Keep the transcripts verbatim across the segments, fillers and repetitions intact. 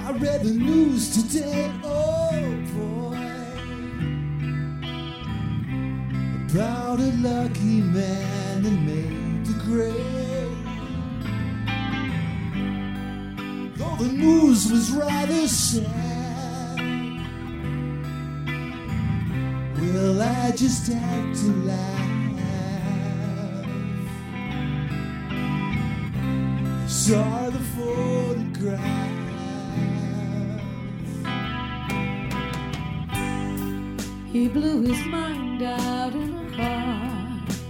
I read the news today, oh boy, about a lucky man that made the grade. Though the news was rather sad, well, I just had to laugh. I saw the photograph. He blew his mind out in a car.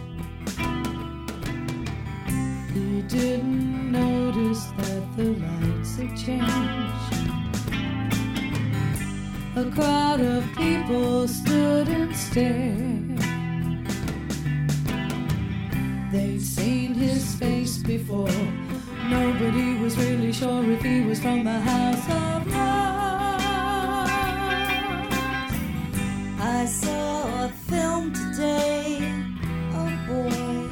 He didn't notice that the lights had changed. A crowd of people stood and stared. They'd seen his face before. Nobody was really sure if he was from the House of Lords. I saw a film today, oh boy.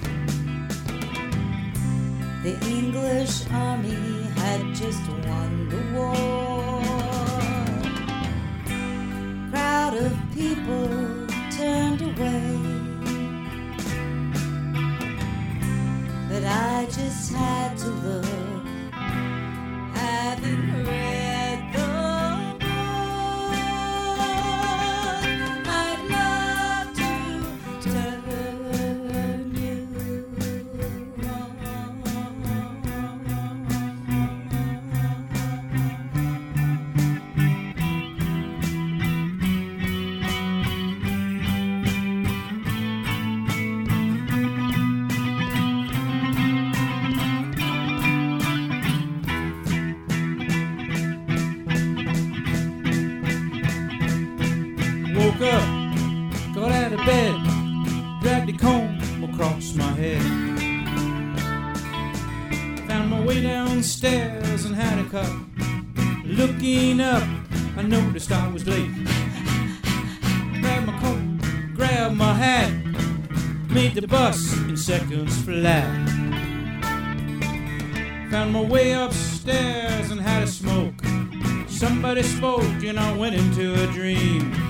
The English army had just won the war. Crowd of people turned away, but I just had to look, having read the book. I'd love to turn you on. Woke up, got out of bed, dragged a comb across my head. Found my way downstairs and had a cup. Looking up, I noticed I was late. Grabbed my coat, grabbed my hat, made the bus in seconds flat. Found my way upstairs and had a smoke. Somebody spoke and I went into a dream.